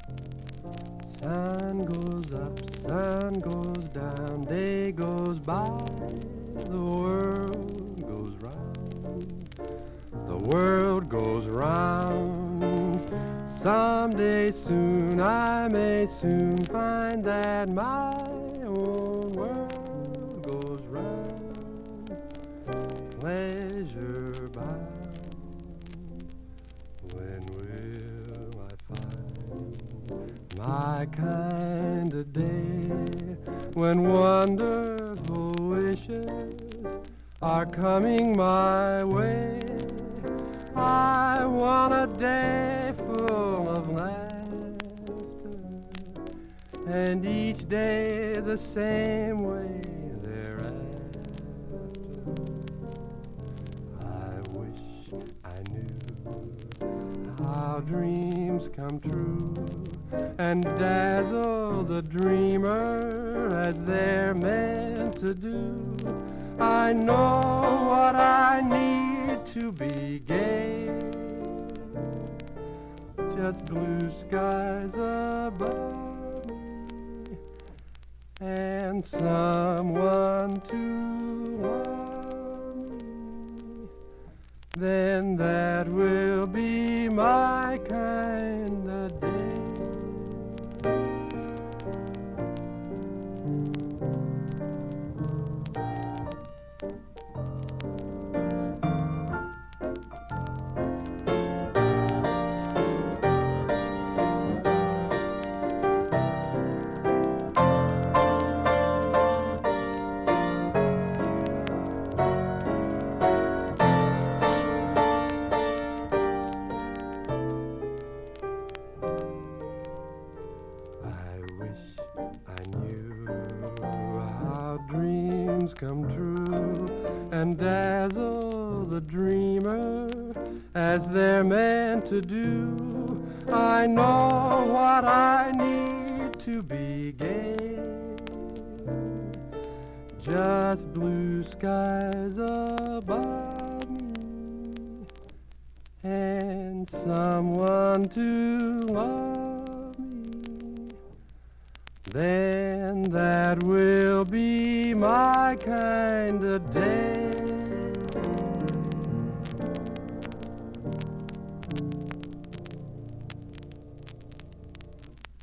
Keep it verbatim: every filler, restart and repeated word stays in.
Sun goes up, sun goes down, day goes by, the world goes round, the world goes round. Someday soon I may soon find that my own world goes round, pleasure bound. When will I find my kind of day when wonderful wishes are coming my way? I want a day full of laughter, and each day the same way thereafter. I wish I knew how dreams come true and dazzle the dreamer as they're meant to do. I know what I need to be gay, just blue skies above me and someone to love me. Then that will be my kind of day. Dreams come true and dazzle the dreamer as they're meant to do. I know what I need to be gay, just blue skies above me and someone to love me. Then that will be my kind of day.